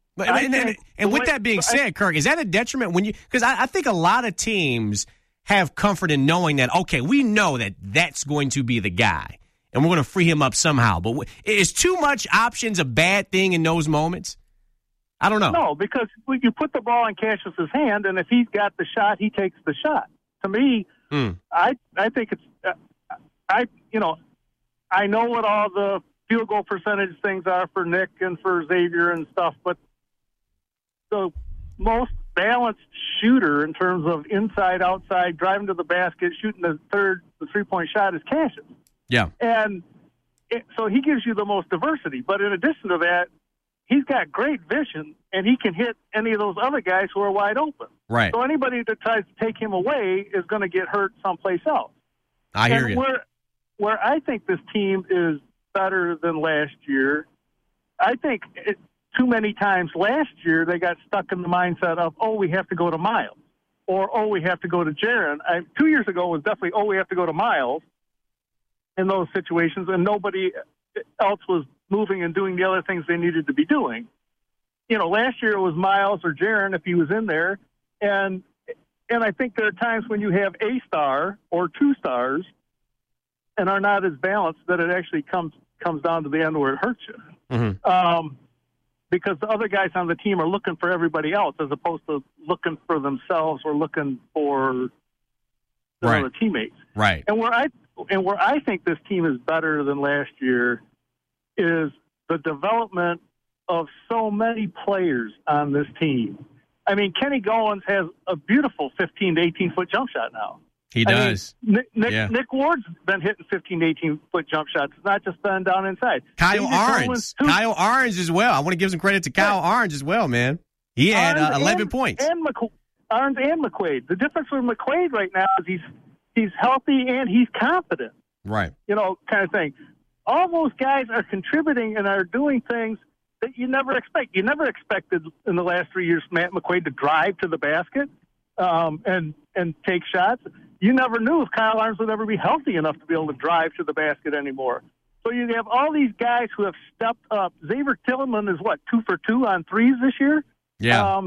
with that being said, Kirk, is that a detriment when you? Because I think a lot of teams have comfort in knowing that, okay, we know that that's going to be the guy, and we're going to free him up somehow. But is too much options a bad thing in those moments? I don't know. No, because you put the ball in Cassius's hand, and if he's got the shot, he takes the shot. To me, I think it's I know what all the field goal percentage things are for Nick and for Xavier and stuff, but the most balanced shooter in terms of inside, outside, driving to the basket, shooting the 3-point shot is Cassius. Yeah. And so he gives you the most diversity. But in addition to that, he's got great vision, and he can hit any of those other guys who are wide open. Right. So anybody that tries to take him away is going to get hurt someplace else. I hear you. Where I think this team is better than last year, I think too many times last year they got stuck in the mindset of, we have to go to Miles, or, we have to go to Jaren. 2 years ago was definitely, we have to go to Miles in those situations, and nobody else was moving and doing the other things they needed to be doing. Last year it was Miles or Jaren if he was in there, and I think there are times when you have a star or 2 stars and are not as balanced that it actually comes down to the end where it hurts you. Mm-hmm. Because the other guys on the team are looking for everybody else as opposed to looking for themselves or looking for their other teammates. Right. And where I think this team is better than last year is the development of so many players on this team. I mean, Kenny Goins has a beautiful 15 to 18-foot jump shot now. He does. Nick Ward's been hitting 15 to 18-foot jump shots. It's not just been down inside. Kyle Orange as well. I want to give some credit to Kyle Orange as well, man. He had 11 points. Orange and McQuaid. The difference with McQuaid right now is he's healthy and he's confident. Right. Kind of thing. All those guys are contributing and are doing things that you never expect. You never expected in the last 3 years Matt McQuaid to drive to the basket and take shots. You never knew if Kyle Orange would ever be healthy enough to be able to drive to the basket anymore. So you have all these guys who have stepped up. Xavier Tillman is 2 for 2 on threes this year? Yeah.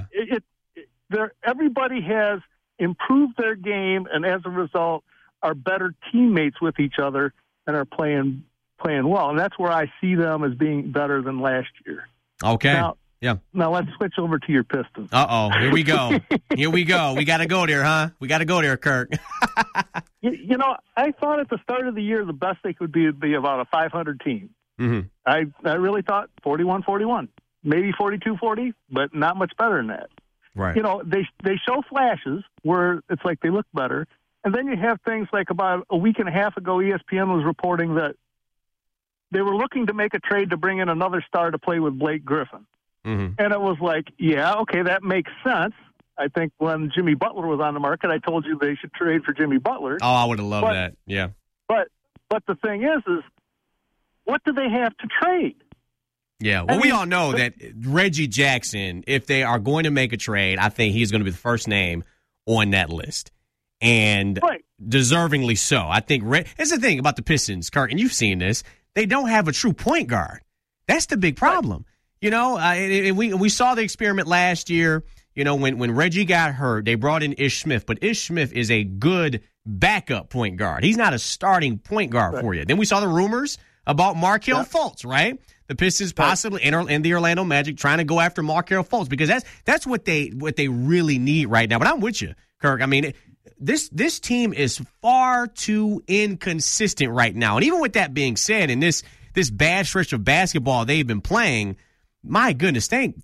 Everybody has improved their game, and as a result, are better teammates with each other and are playing well. And that's where I see them as being better than last year. Okay. Now, Yeah. Now let's switch over to your Pistons. Uh-oh. Here we go. Here we go. We got to go there, huh? We got to go there, Kirk. You know, I thought at the start of the year the best they could be would be about a 500 team. Mm-hmm. I really thought 41-41, maybe 42-40, but not much better than that. Right. You know, they show flashes where it's like they look better, and then you have things like about a week and a half ago, ESPN was reporting that they were looking to make a trade to bring in another star to play with Blake Griffin. Mm-hmm. And it was like, yeah, okay, that makes sense. I think when Jimmy Butler was on the market, I told you they should trade for Jimmy Butler. Oh, I would have loved that. Yeah. But the thing is what do they have to trade? Yeah. Well, we all know that Reggie Jackson, if they are going to make a trade, I think he's going to be the first name on that list. And deservingly so. I think that's the thing about the Pistons, Kirk, and you've seen this. They don't have a true point guard. That's the big problem. Right. You know, we saw the experiment last year. You know, when Reggie got hurt, they brought in Ish Smith. But Ish Smith is a good backup point guard. He's not a starting point guard for you. Then we saw the rumors about Markelle Fultz, right? The Pistons possibly and the Orlando Magic trying to go after Markelle Fultz because that's what they really need right now. But I'm with you, Kirk. I mean, this team is far too inconsistent right now. And even with that being said, in this bad stretch of basketball they've been playing, my goodness, thank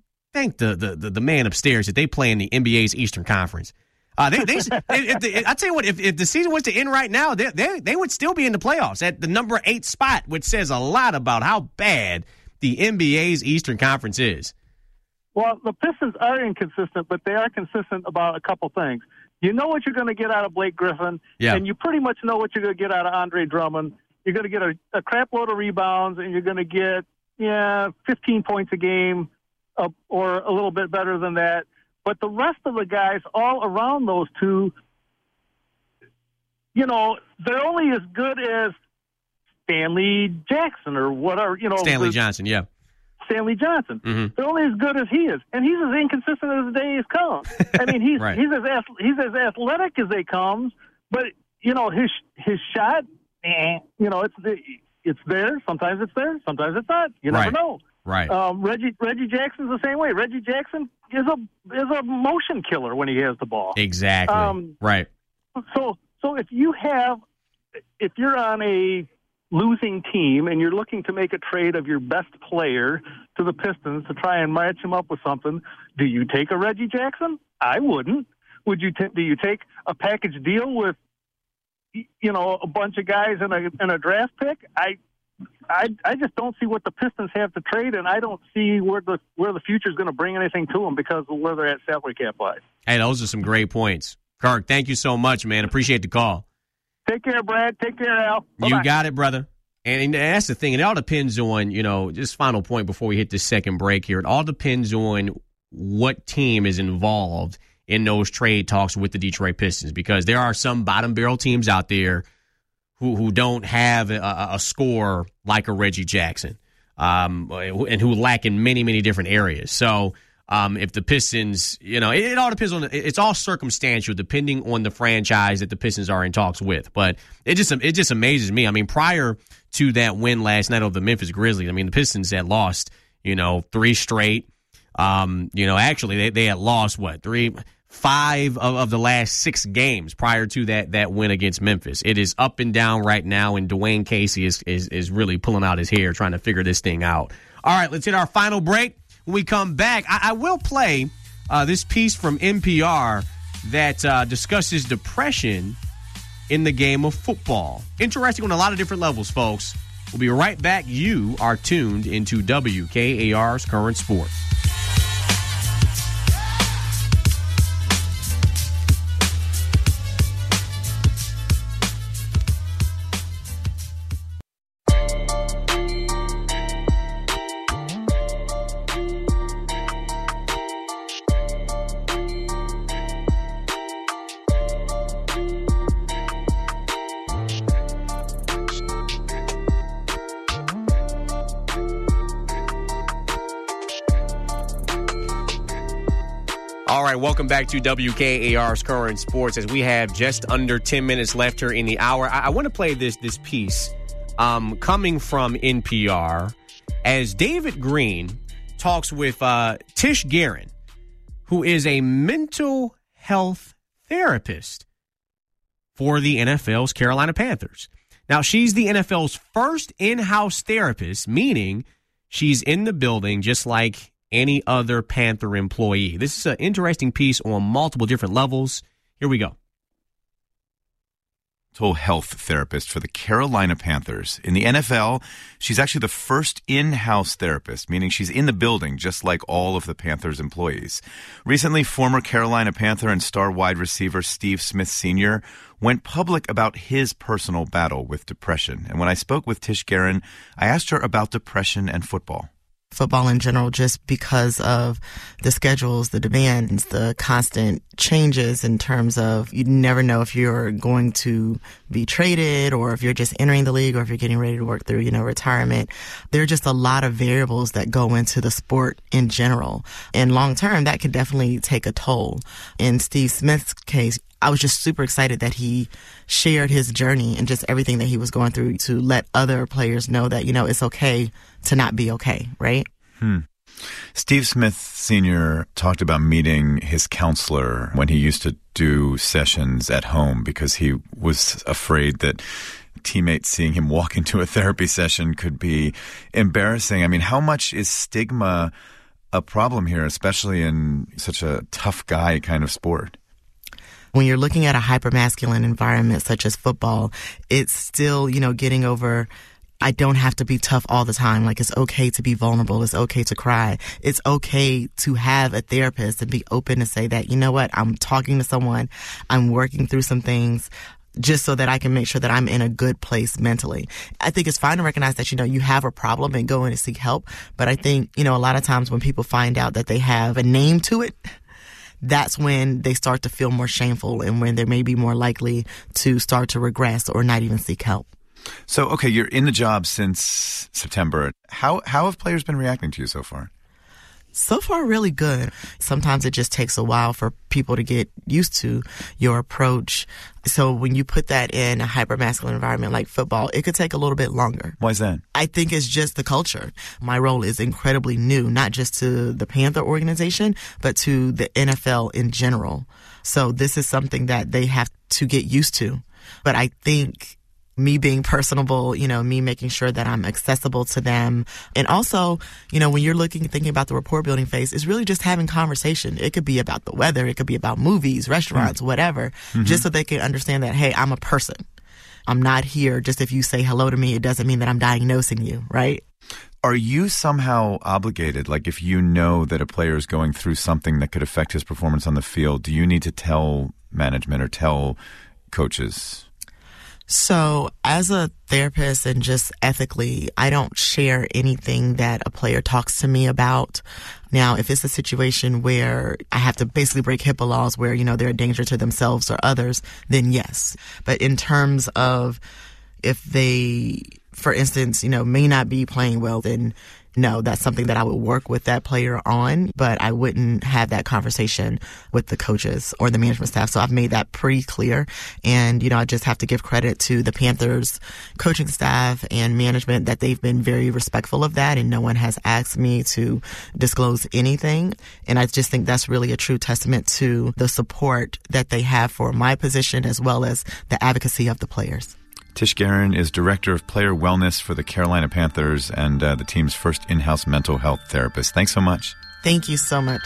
the man upstairs that they play in the NBA's Eastern Conference. I tell you what, if the season was to end right now, they would still be in the playoffs at the number 8 spot, which says a lot about how bad the NBA's Eastern Conference is. Well, the Pistons are inconsistent, but they are consistent about a couple things. You know what you're going to get out of Blake Griffin, and you pretty much know what you're going to get out of Andre Drummond. You're going to get a crap load of rebounds, and you're going to get 15 points a game or a little bit better than that. But the rest of the guys all around those two, you know, they're only as good as Stanley Jackson or whatever, you know. Stanley Johnson, yeah. Stanley Johnson. Mm-hmm. They're only as good as he is. And he's as inconsistent as the days come. I mean, he's as athletic as they come, but, you know, his shot, you know, it's there. Sometimes it's there. Sometimes it's not. You never know. Right. Reggie Jackson's the same way. Reggie Jackson is a motion killer when he has the ball. Exactly. Right. So if you're on a losing team and you're looking to make a trade of your best player to the Pistons to try and match him up with something, do you take a Reggie Jackson? I wouldn't. Do you take a package deal with, you know, a bunch of guys in a draft pick? I just don't see what the Pistons have to trade, and I don't see where the future is going to bring anything to them because of where they're at salary cap wise. Hey, those are some great points, Kirk. Thank you so much, man. Appreciate the call. Take care, Brad. Take care, Al. Bye-bye. You got it, brother. And that's the thing. It all depends on, you know, just final point before we hit this second break here. It all depends on what team is involved in those trade talks with the Detroit Pistons, because there are some bottom barrel teams out there who don't have a score like a Reggie Jackson, and who lack in many, many different areas. So if the Pistons, you know, it all depends on, it's all circumstantial depending on the franchise that the Pistons are in talks with. But it just amazes me. I mean, prior to that win last night over the Memphis Grizzlies, I mean, the Pistons had lost, you know, 3 straight. You know, actually they had lost 5 of the last 6 games prior to that win against Memphis. It is up and down right now, and Dwayne Casey is really pulling out his hair trying to figure this thing out. All right, let's hit our final break. When we come back, I will play this piece from NPR that discusses depression in the game of football. Interesting on a lot of different levels, folks. We'll be right back. You are tuned into WKAR's Current Sports. All right, welcome back to WKAR's Current Sports as we have just under 10 minutes left here in the hour. I want to play this piece coming from NPR as David Green talks with Tish Guerin, who is a mental health therapist for the NFL's Carolina Panthers. Now, she's the NFL's first in-house therapist, meaning she's in the building just like any other Panther employee. This is an interesting piece on multiple different levels. Here we go. Mental health therapist for the Carolina Panthers. In the NFL, she's actually the first in-house therapist, meaning she's in the building just like all of the Panthers' employees. Recently, former Carolina Panther and star wide receiver Steve Smith Sr. went public about his personal battle with depression. And when I spoke with Tish Guerin, I asked her about depression and football. Football in general, just because of the schedules, the demands, the constant changes in terms of you never know if you're going to be traded or if you're just entering the league or if you're getting ready to work through, retirement. There are just a lot of variables that go into the sport in general. And long term, that could definitely take a toll. In Steve Smith's case, I was just super excited that he shared his journey and just everything that he was going through to let other players know that, it's okay to not be okay, right? Steve Smith Sr. talked about meeting his counselor when he used to do sessions at home because he was afraid that teammates seeing him walk into a therapy session could be embarrassing. I mean, how much is stigma a problem here, especially in such a tough guy kind of sport? When you're looking at a hypermasculine environment such as football, it's still, getting over, I don't have to be tough all the time. Like, it's okay to be vulnerable. It's okay to cry. It's okay to have a therapist and be open to say that, I'm talking to someone, I'm working through some things just so that I can make sure that I'm in a good place mentally. I think it's fine to recognize that, you have a problem and go in and seek help. But I think, a lot of times when people find out that they have a name to it, that's when they start to feel more shameful and when they may be more likely to start to regress or not even seek help. So, okay, you're in the job since September. How have players been reacting to you so far? So far, really good. Sometimes it just takes a while for people to get used to your approach. So when you put that in a hyper-masculine environment like football, it could take a little bit longer. Why is that? I think it's just the culture. My role is incredibly new, not just to the Panther organization, but to the NFL in general. So this is something that they have to get used to. But I think me being personable, me making sure that I'm accessible to them. And also, when you're thinking about the rapport building phase, it's really just having conversation. It could be about the weather. It could be about movies, restaurants, whatever, just so they can understand that, hey, I'm a person. I'm not here just if you say hello to me. It doesn't mean that I'm diagnosing you, right? Are you somehow obligated, like if you know that a player is going through something that could affect his performance on the field, do you need to tell management or tell coaches? So as a therapist and just ethically, I don't share anything that a player talks to me about. Now, if it's a situation where I have to basically break HIPAA laws where, they're a danger to themselves or others, then yes. But in terms of if they, for instance, may not be playing well, then no, that's something that I would work with that player on, but I wouldn't have that conversation with the coaches or the management staff. So I've made that pretty clear. And, I just have to give credit to the Panthers coaching staff and management that they've been very respectful of that. And no one has asked me to disclose anything. And I just think that's really a true testament to the support that they have for my position as well as the advocacy of the players. Tish Guerin is Director of Player Wellness for the Carolina Panthers and the team's first in-house mental health therapist. Thanks so much. Thank you so much.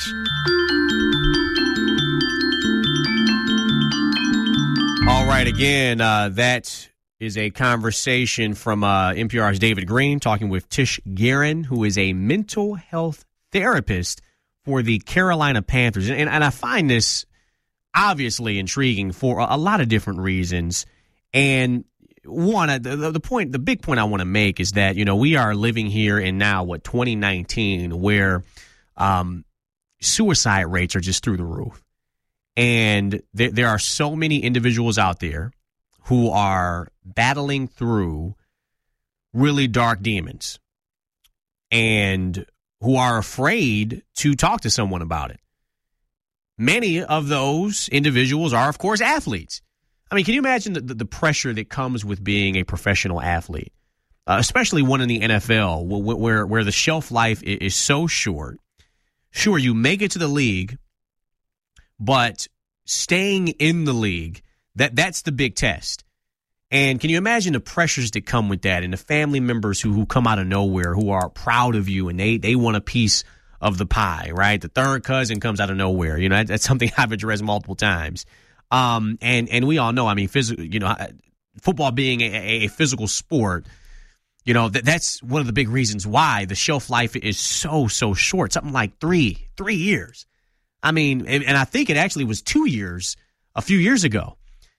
All right, again, that is a conversation from NPR's David Green talking with Tish Guerin, who is a mental health therapist for the Carolina Panthers. And I find this obviously intriguing for a lot of different reasons. And one, the big point I want to make is that, we are living here in now, 2019, where suicide rates are just through the roof. And there are so many individuals out there who are battling through really dark demons and who are afraid to talk to someone about it. Many of those individuals are, of course, athletes. I mean, can you imagine the pressure that comes with being a professional athlete? especially one in the NFL where the shelf life is so short. Sure, you make it to the league, but staying in the league, that's the big test. And can you imagine the pressures that come with that and the family members who come out of nowhere, who are proud of you and they want a piece of the pie, right? The third cousin comes out of nowhere. You know, that's something I've addressed multiple times. And we all know, I mean, football being a physical sport, you know, that's one of the big reasons why the shelf life is so short, something like three years. I mean, and I think it actually was 2 years a few years ago.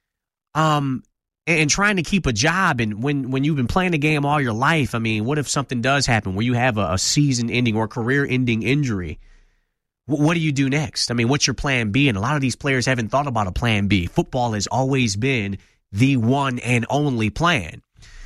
And trying to keep a job, and when you've been playing the game all your life, I mean, what if something does happen where you have a season-ending or career-ending injury? What do you do next? I mean, what's your plan B? And a lot of these players haven't thought about a plan B. Football has always been the one and only plan.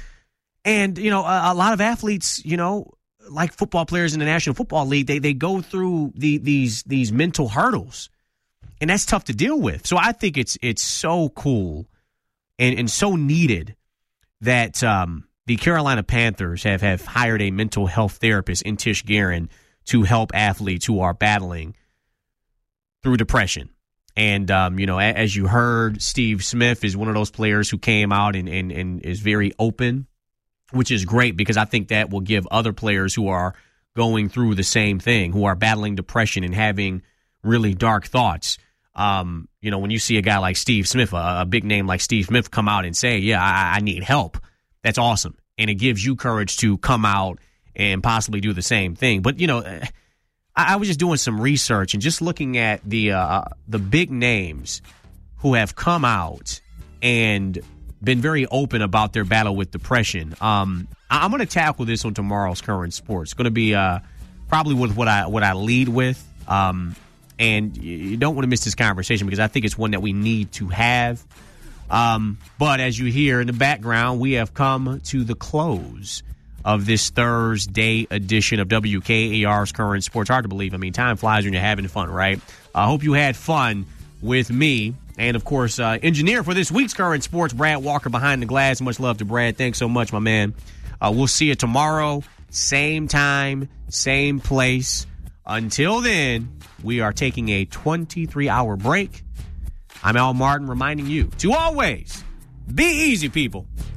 And, you know, a lot of athletes, you know, like football players in the National Football League, they go through these mental hurdles, and that's tough to deal with. So I think it's so cool and so needed that the Carolina Panthers have hired a mental health therapist in Tish Guerin to help athletes who are battling through depression. And, you know, as you heard, Steve Smith is one of those players who came out and is very open, which is great because I think that will give other players who are going through the same thing, who are battling depression and having really dark thoughts. You know, when you see a guy like Steve Smith, a big name like Steve Smith come out and say, yeah, I need help, that's awesome. And it gives you courage to come out and possibly do the same thing. But, you know, I was just doing some research and just looking at the big names who have come out and been very open about their battle with depression. I'm going to tackle this on tomorrow's Current Sports. It's going to be probably with what I lead with. And you don't want to miss this conversation because I think it's one that we need to have. But as you hear in the background, we have come to the close of this Thursday edition of WKAR's Current Sports. Hard to believe. I mean, time flies when you're having fun, right? I hope you had fun with me. And, of course, engineer for this week's Current Sports, Brad Walker behind the glass. Much love to Brad. Thanks so much, my man. We'll see you tomorrow. Same time, same place. Until then, we are taking a 23-hour break. I'm Al Martin reminding you to always be easy, people.